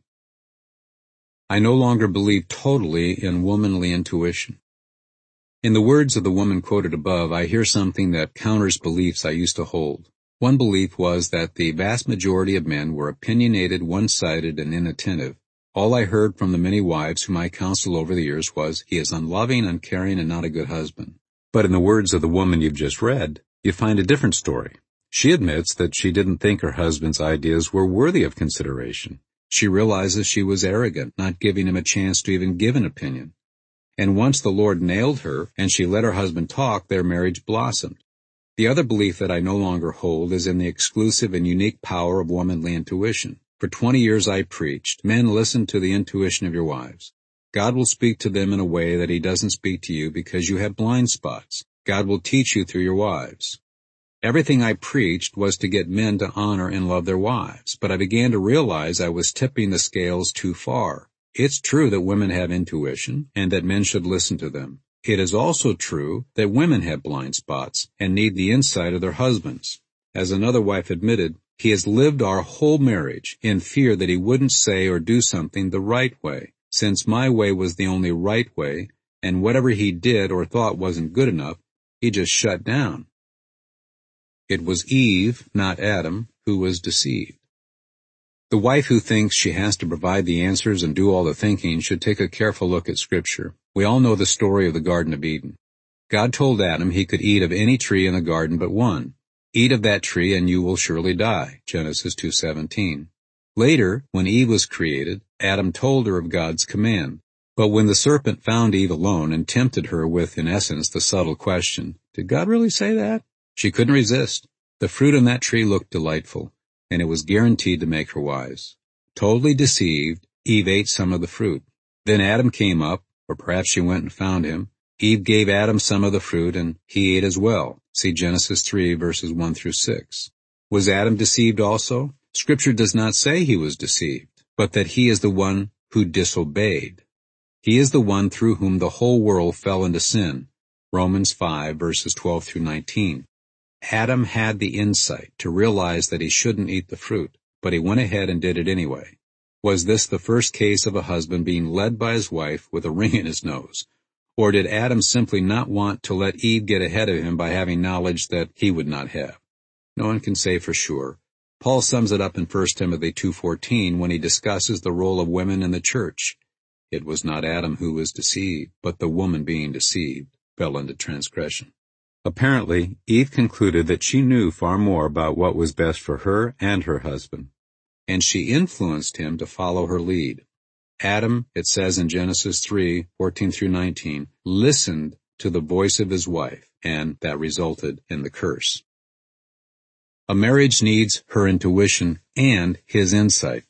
I no longer believe totally in womanly intuition. In the words of the woman quoted above, I hear something that counters beliefs I used to hold. One belief was that the vast majority of men were opinionated, one-sided, and inattentive. All I heard from the many wives whom I counseled over the years was, "He is unloving, uncaring, and not a good husband." But in the words of the woman you've just read, you find a different story. She admits that she didn't think her husband's ideas were worthy of consideration. She realizes she was arrogant, not giving him a chance to even give an opinion. And once the Lord nailed her and she let her husband talk, their marriage blossomed. The other belief that I no longer hold is in the exclusive and unique power of womanly intuition. For 20 years I preached, "Men, listen to the intuition of your wives. God will speak to them in a way that he doesn't speak to you because you have blind spots. God will teach you through your wives." Everything I preached was to get men to honor and love their wives, but I began to realize I was tipping the scales too far. It's true that women have intuition and that men should listen to them. It is also true that women have blind spots and need the insight of their husbands. As another wife admitted, He has lived our whole marriage in fear that he wouldn't say or do something the right way, since my way was the only right way, and whatever he did or thought wasn't good enough, he just shut down. It was Eve, not Adam, who was deceived. The wife who thinks she has to provide the answers and do all the thinking should take a careful look at Scripture. We all know the story of the Garden of Eden. God told Adam he could eat of any tree in the garden but one. Eat of that tree and you will surely die. Genesis 2:17. Later, when Eve was created, Adam told her of God's command. But when the serpent found Eve alone and tempted her with, in essence, the subtle question, did God really say that? She couldn't resist. The fruit on that tree looked delightful, and it was guaranteed to make her wise. Totally deceived, Eve ate some of the fruit. Then Adam came up, or perhaps she went and found him. Eve gave Adam some of the fruit, and he ate as well. See Genesis 3, verses 1 through 6. Was Adam deceived also? Scripture does not say he was deceived, but that he is the one who disobeyed. He is the one through whom the whole world fell into sin. Romans 5, verses 12 through 19. Adam had the insight to realize that he shouldn't eat the fruit, but he went ahead and did it anyway. Was this the first case of a husband being led by his wife with a ring in his nose? Or did Adam simply not want to let Eve get ahead of him by having knowledge that he would not have? No one can say for sure. Paul sums it up in 1 Timothy 2:14 when he discusses the role of women in the church. It was not Adam who was deceived, but the woman being deceived fell into transgression. Apparently, Eve concluded that she knew far more about what was best for her and her husband, and she influenced him to follow her lead. Adam, it says in Genesis 3:14 through 19, listened to the voice of his wife, and that resulted in the curse. A marriage needs her intuition and his insight.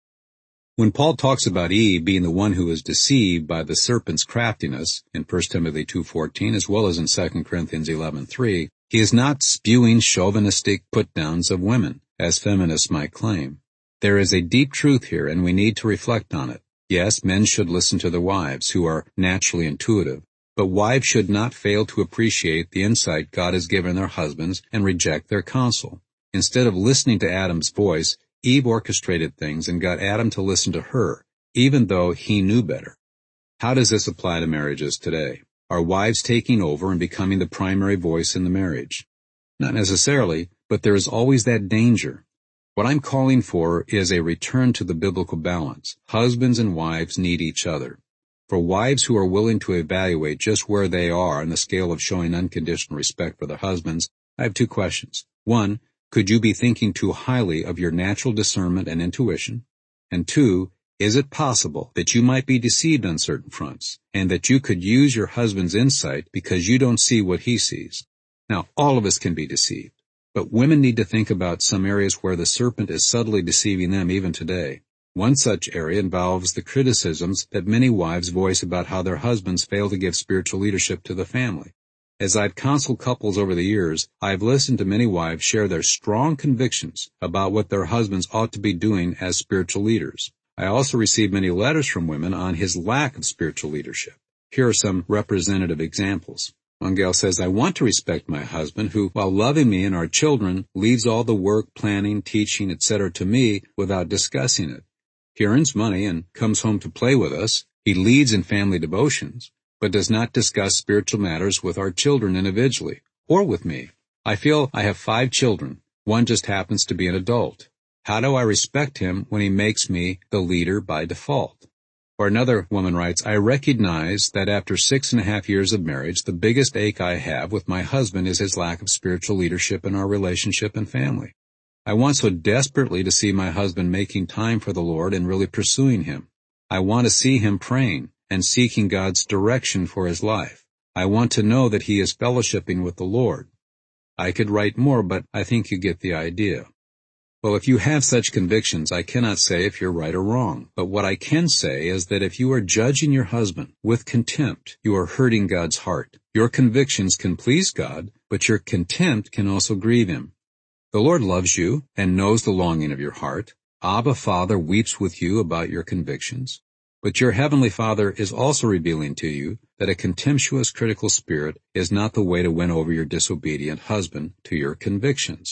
When Paul talks about Eve being the one who was deceived by the serpent's craftiness in 1 Timothy 2:14 as well as in 2 Corinthians 11:3, he is not spewing chauvinistic put-downs of women, as feminists might claim. There is a deep truth here, and we need to reflect on it. Yes, men should listen to their wives, who are naturally intuitive, but wives should not fail to appreciate the insight God has given their husbands and reject their counsel. Instead of listening to Adam's voice, Eve orchestrated things and got Adam to listen to her, even though he knew better. How does this apply to marriages today? Are wives taking over and becoming the primary voice in the marriage? Not necessarily, but there is always that danger. What I'm calling for is a return to the biblical balance. Husbands and wives need each other. For wives who are willing to evaluate just where they are on the scale of showing unconditional respect for their husbands, I have two questions. One, could you be thinking too highly of your natural discernment and intuition? And two, is it possible that you might be deceived on certain fronts, and that you could use your husband's insight because you don't see what he sees? Now, all of us can be deceived, but women need to think about some areas where the serpent is subtly deceiving them even today. One such area involves the criticisms that many wives voice about how their husbands fail to give spiritual leadership to the family. As I've counseled couples over the years, I've listened to many wives share their strong convictions about what their husbands ought to be doing as spiritual leaders. I also received many letters from women on his lack of spiritual leadership. Here are some representative examples. One gal says, I want to respect my husband who, while loving me and our children, leaves all the work, planning, teaching, etc. to me without discussing it. He earns money and comes home to play with us. He leads in family devotions, but does not discuss spiritual matters with our children individually, or with me. I feel I have 5 children. One just happens to be an adult. How do I respect him when he makes me the leader by default? Or another woman writes, I recognize that after 6.5 years of marriage, the biggest ache I have with my husband is his lack of spiritual leadership in our relationship and family. I want so desperately to see my husband making time for the Lord and really pursuing him. I want to see him praying and seeking God's direction for his life. I want to know that he is fellowshipping with the Lord. I could write more, but I think you get the idea. Well, if you have such convictions, I cannot say if you're right or wrong. But what I can say is that if you are judging your husband with contempt, you are hurting God's heart. Your convictions can please God, but your contempt can also grieve him. The Lord loves you and knows the longing of your heart. Abba Father weeps with you about your convictions. But your Heavenly Father is also revealing to you that a contemptuous, critical spirit is not the way to win over your disobedient husband to your convictions.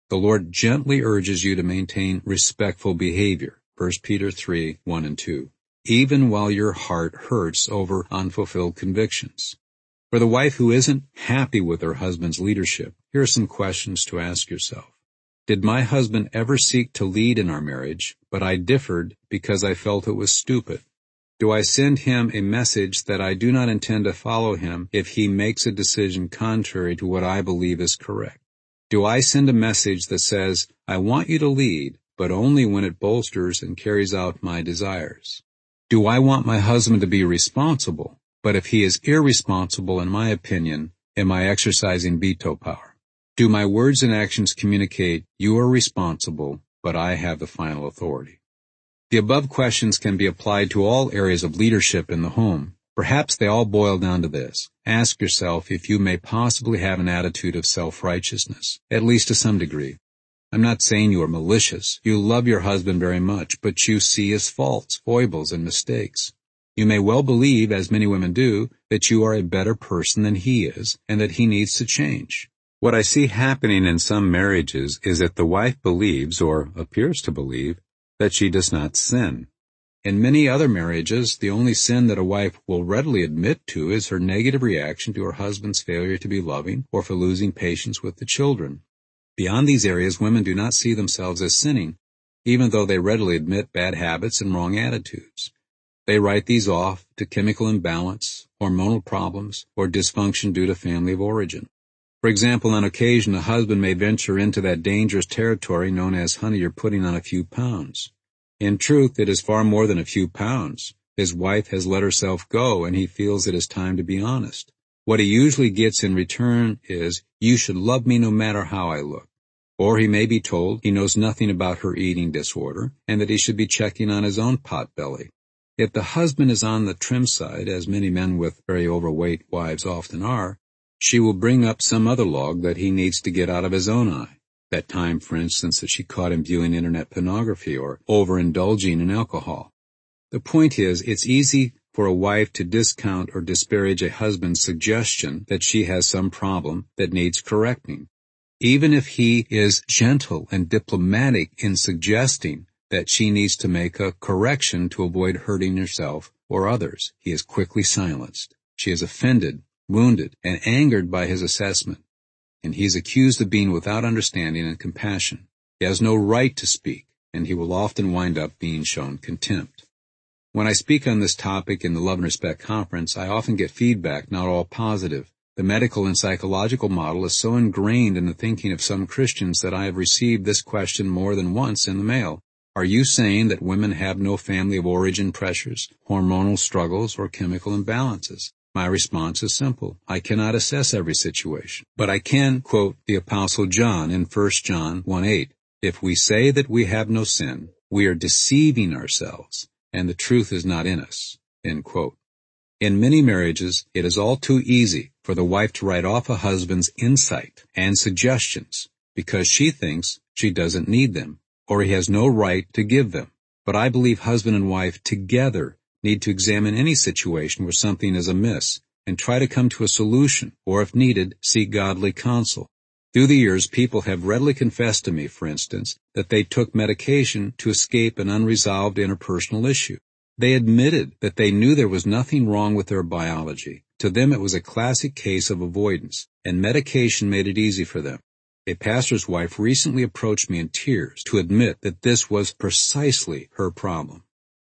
The Lord gently urges you to maintain respectful behavior, 1 Peter 3, 1 and 2, even while your heart hurts over unfulfilled convictions. For the wife who isn't happy with her husband's leadership, here are some questions to ask yourself. Did my husband ever seek to lead in our marriage, but I differed because I felt it was stupid? Do I send him a message that I do not intend to follow him if he makes a decision contrary to what I believe is correct? Do I send a message that says, I want you to lead, but only when it bolsters and carries out my desires? Do I want my husband to be responsible, but if he is irresponsible in my opinion, am I exercising veto power? Do my words and actions communicate, you are responsible, but I have the final authority? The above questions can be applied to all areas of leadership in the home. Perhaps they all boil down to this. Ask yourself if you may possibly have an attitude of self-righteousness, at least to some degree. I'm not saying you are malicious. You love your husband very much, but you see his faults, foibles, and mistakes. You may well believe, as many women do, that you are a better person than he is, and that he needs to change. What I see happening in some marriages is that the wife believes, or appears to believe, that she does not sin. In many other marriages, the only sin that a wife will readily admit to is her negative reaction to her husband's failure to be loving or for losing patience with the children. Beyond these areas, women do not see themselves as sinning, even though they readily admit bad habits and wrong attitudes. They write these off to chemical imbalance, hormonal problems, or dysfunction due to family of origin. For example, on occasion, a husband may venture into that dangerous territory known as, honey, you're putting on a few pounds. In truth, it is far more than a few pounds. His wife has let herself go, and he feels it is time to be honest. What he usually gets in return is, you should love me no matter how I look. Or he may be told he knows nothing about her eating disorder, and that he should be checking on his own pot belly. If the husband is on the trim side, as many men with very overweight wives often are, she will bring up some other log that he needs to get out of his own eye. That time, for instance, that she caught him viewing internet pornography or overindulging in alcohol. The point is, it's easy for a wife to discount or disparage a husband's suggestion that she has some problem that needs correcting. Even if he is gentle and diplomatic in suggesting that she needs to make a correction to avoid hurting herself or others, he is quickly silenced. She is offended, wounded, and angered by his assessment, and he is accused of being without understanding and compassion. He has no right to speak, and he will often wind up being shown contempt. When I speak on this topic in the Love and Respect Conference, I often get feedback, not all positive. The medical and psychological model is so ingrained in the thinking of some Christians that I have received this question more than once in the mail. Are you saying that women have no family of origin pressures, hormonal struggles, or chemical imbalances? My response is simple. I cannot assess every situation, but I can quote the Apostle John in 1 John 1:8. If we say that we have no sin, we are deceiving ourselves, and the truth is not in us. End quote. In many marriages, it is all too easy for the wife to write off a husband's insight and suggestions because she thinks she doesn't need them, or he has no right to give them. But I believe husband and wife together need to examine any situation where something is amiss and try to come to a solution, or if needed, seek godly counsel. Through the years, people have readily confessed to me, for instance, that they took medication to escape an unresolved interpersonal issue. They admitted that they knew there was nothing wrong with their biology. To them, it was a classic case of avoidance, and medication made it easy for them. A pastor's wife recently approached me in tears to admit that this was precisely her problem.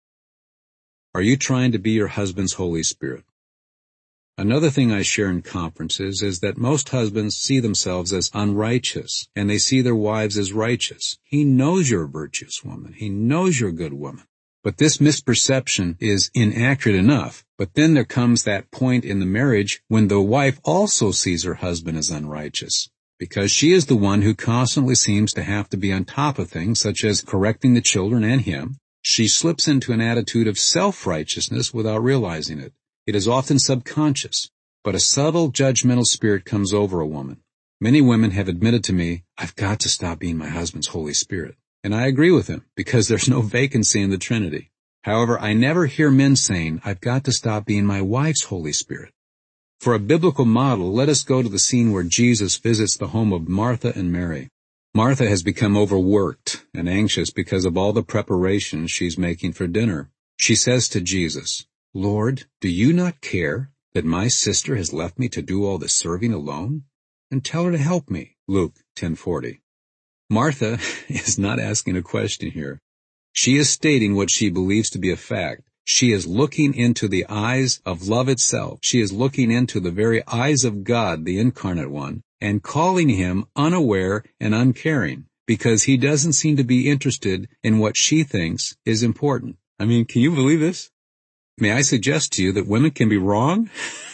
Are you trying to be your husband's Holy Spirit? Another thing I share in conferences is that most husbands see themselves as unrighteous, and they see their wives as righteous. He knows you're a virtuous woman. He knows you're a good woman. But this misperception is inaccurate enough. But then there comes that point in the marriage when the wife also sees her husband as unrighteous, because she is the one who constantly seems to have to be on top of things, such as correcting the children and him. She slips into an attitude of self-righteousness without realizing it. It is often subconscious, but a subtle judgmental spirit comes over a woman. Many women have admitted to me, I've got to stop being my husband's Holy Spirit. And I agree with them, because there's no vacancy in the Trinity. However, I never hear men saying, I've got to stop being my wife's Holy Spirit. For a biblical model, let us go to the scene where Jesus visits the home of Martha and Mary. Martha has become overworked and anxious because of all the preparations she's making for dinner. She says to Jesus, "Lord, do you not care that my sister has left me to do all the serving alone? And tell her to help me." Luke 10:40. Martha is not asking a question here. She is stating what she believes to be a fact. She is looking into the eyes of love itself. She is looking into the very eyes of God, the incarnate one, and calling him unaware and uncaring because he doesn't seem to be interested in what she thinks is important. I mean, can you believe this? May I suggest to you that women can be wrong?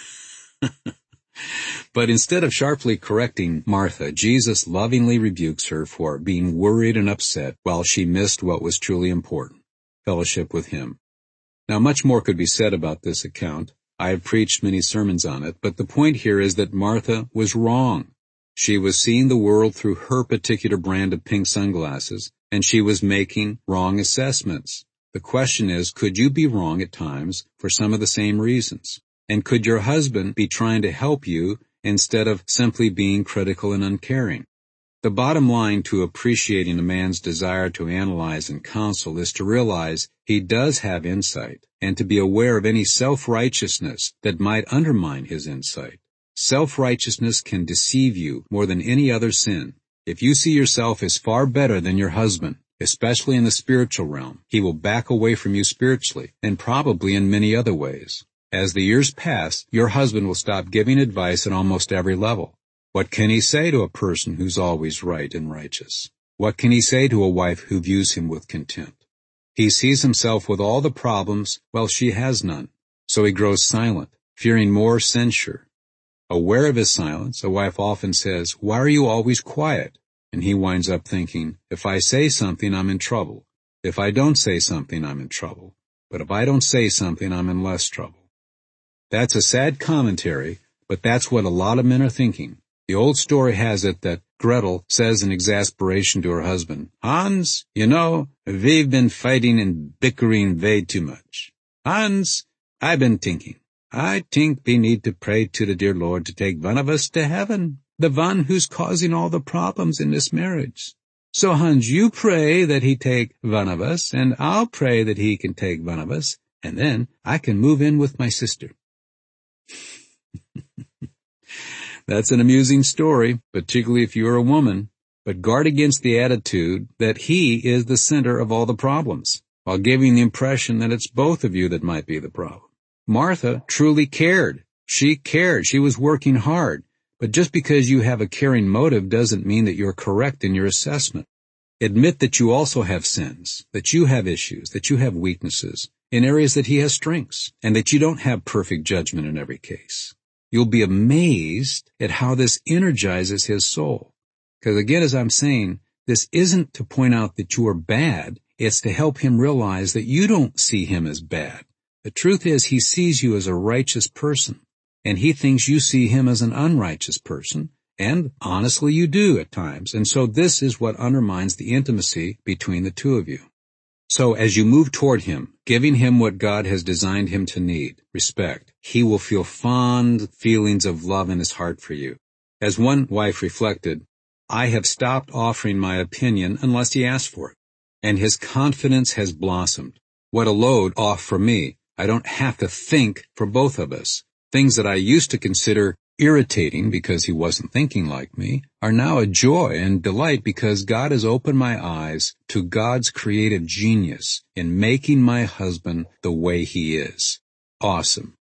But instead of sharply correcting Martha, Jesus lovingly rebukes her for being worried and upset while she missed what was truly important, fellowship with him. Now, much more could be said about this account. I have preached many sermons on it, but the point here is that Martha was wrong. She was seeing the world through her particular brand of pink sunglasses, and she was making wrong assessments. The question is, could you be wrong at times for some of the same reasons? And could your husband be trying to help you instead of simply being critical and uncaring? The bottom line to appreciating a man's desire to analyze and counsel is to realize he does have insight and to be aware of any self-righteousness that might undermine his insight. Self-righteousness can deceive you more than any other sin. If you see yourself as far better than your husband, especially in the spiritual realm, he will back away from you spiritually and probably in many other ways. As the years pass, your husband will stop giving advice at almost every level. What can he say to a person who's always right and righteous? What can he say to a wife who views him with contempt? He sees himself with all the problems while she has none, so he grows silent, fearing more censure. Aware of his silence, a wife often says, "Why are you always quiet?" And he winds up thinking, "If I say something, I'm in trouble. If I don't say something, I'm in trouble. But if I don't say something, I'm in less trouble." That's a sad commentary, but that's what a lot of men are thinking. The old story has it that Gretel says in exasperation to her husband, "Hans, you know, we've been fighting and bickering way too much. Hans, I've been thinking. I think we need to pray to the dear Lord to take one of us to heaven, the one who's causing all the problems in this marriage. So, Hans, you pray that he take one of us, and I'll pray that he can take one of us, and then I can move in with my sister." That's an amusing story, particularly if you're a woman, but guard against the attitude that he is the center of all the problems, while giving the impression that it's both of you that might be the problem. Martha truly cared. She cared. She was working hard. But just because you have a caring motive doesn't mean that you're correct in your assessment. Admit that you also have sins, that you have issues, that you have weaknesses in areas that he has strengths, and that you don't have perfect judgment in every case. You'll be amazed at how this energizes his soul. Because again, as I'm saying, this isn't to point out that you are bad. It's to help him realize that you don't see him as bad. The truth is he sees you as a righteous person, and he thinks you see him as an unrighteous person, and honestly you do at times. And so this is what undermines the intimacy between the two of you. So as you move toward him, giving him what God has designed him to need, respect, he will feel fond feelings of love in his heart for you. As one wife reflected, "I have stopped offering my opinion unless he asks for it, and his confidence has blossomed. What a load off for me. I don't have to think for both of us. Things that I used to consider irritating because he wasn't thinking like me are now a joy and delight because God has opened my eyes to God's creative genius in making my husband the way he is." Awesome.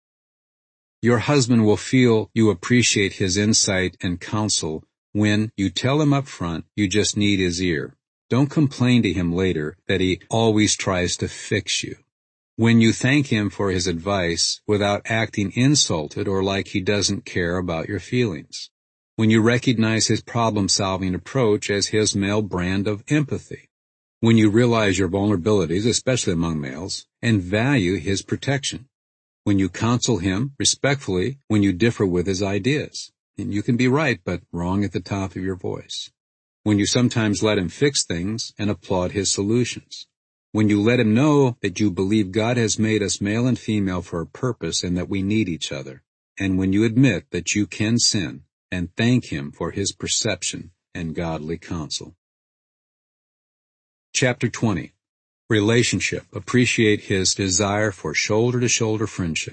Your husband will feel you appreciate his insight and counsel when you tell him up front you just need his ear. Don't complain to him later that he always tries to fix you. When you thank him for his advice without acting insulted or like he doesn't care about your feelings. When you recognize his problem-solving approach as his male brand of empathy. When you realize your vulnerabilities, especially among males, and value his protection. When you counsel him respectfully when you differ with his ideas. And you can be right, but wrong at the top of your voice. When you sometimes let him fix things and applaud his solutions. When you let him know that you believe God has made us male and female for a purpose and that we need each other. And when you admit that you can sin and thank him for his perception and godly counsel. Chapter 20. Relationship. Appreciate his desire for shoulder-to-shoulder friendship.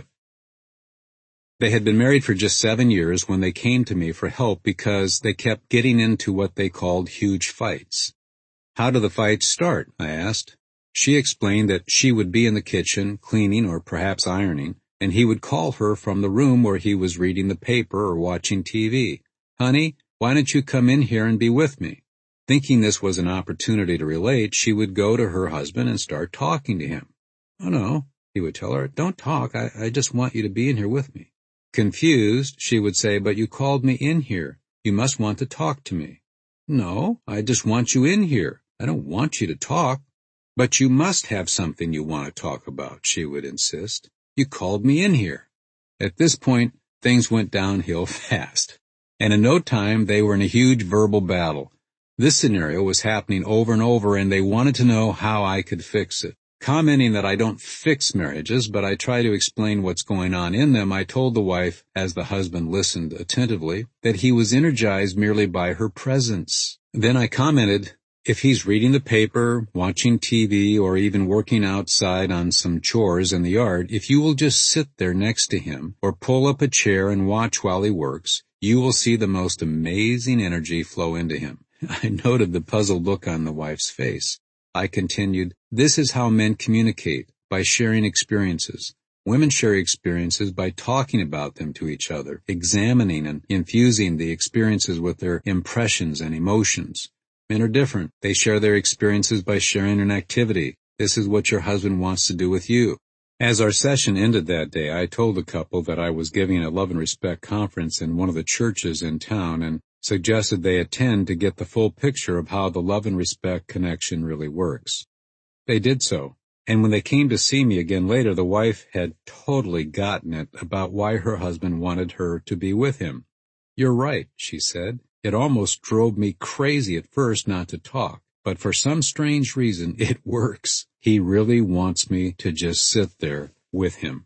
They had been married for just 7 years when they came to me for help because they kept getting into what they called huge fights. How do the fights start? I asked. She explained that she would be in the kitchen, cleaning or perhaps ironing, and he would call her from the room where he was reading the paper or watching TV. Honey, why don't you come in here and be with me? Thinking this was an opportunity to relate, she would go to her husband and start talking to him. Oh no, he would tell her, don't talk, I just want you to be in here with me. Confused, she would say, but you called me in here. You must want to talk to me. No, I just want you in here. I don't want you to talk. But you must have something you want to talk about, she would insist. You called me in here. At this point, things went downhill fast. And in no time, they were in a huge verbal battle. This scenario was happening over and over, and they wanted to know how I could fix it. Commenting that I don't fix marriages, but I try to explain what's going on in them, I told the wife, as the husband listened attentively, that he was energized merely by her presence. Then I commented, if he's reading the paper, watching TV, or even working outside on some chores in the yard, if you will just sit there next to him, or pull up a chair and watch while he works, you will see the most amazing energy flow into him. I noted the puzzled look on the wife's face. I continued, this is how men communicate, by sharing experiences. Women share experiences by talking about them to each other, examining and infusing the experiences with their impressions and emotions. Men are different. They share their experiences by sharing an activity. This is what your husband wants to do with you. As our session ended that day, I told the couple that I was giving a Love and Respect conference in one of the churches in town and suggested they attend to get the full picture of how the Love and Respect connection really works. They did so, and when they came to see me again later, the wife had totally gotten it about why her husband wanted her to be with him. You're right, she said. It almost drove me crazy at first not to talk, but for some strange reason, it works. He really wants me to just sit there with him.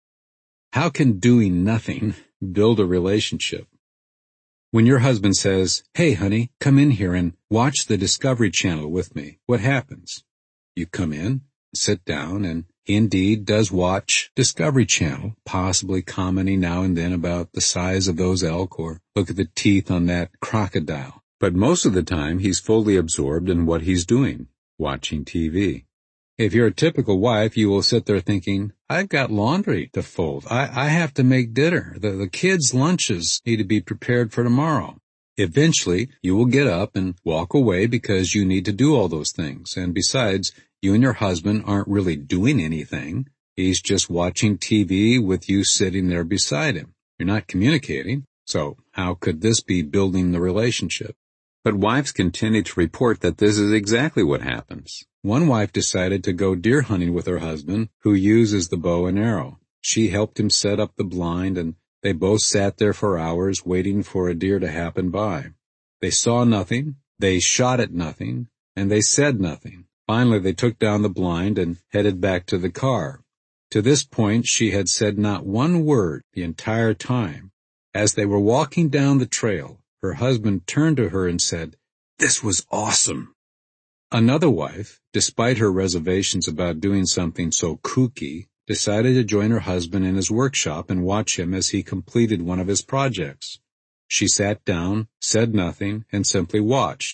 How can doing nothing build a relationship? When your husband says, hey honey, come in here and watch the Discovery Channel with me, what happens? You come in, sit down, and he indeed does watch Discovery Channel, possibly commenting now and then about the size of those elk or look at the teeth on that crocodile. But most of the time he's fully absorbed in what he's doing, watching TV. If you're a typical wife, you will sit there thinking, I've got laundry to fold. I have to make dinner. The kids' lunches need to be prepared for tomorrow. Eventually, you will get up and walk away because you need to do all those things. And besides, you and your husband aren't really doing anything. He's just watching TV with you sitting there beside him. You're not communicating. So how could this be building the relationship? But wives continue to report that this is exactly what happens. One wife decided to go deer hunting with her husband, who uses the bow and arrow. She helped him set up the blind, and they both sat there for hours waiting for a deer to happen by. They saw nothing, they shot at nothing, and they said nothing. Finally, they took down the blind and headed back to the car. To this point, she had said not one word the entire time. As they were walking down the trail, her husband turned to her and said, "This was awesome." Another wife, despite her reservations about doing something so kooky, decided to join her husband in his workshop and watch him as he completed one of his projects. She sat down, said nothing, and simply watched.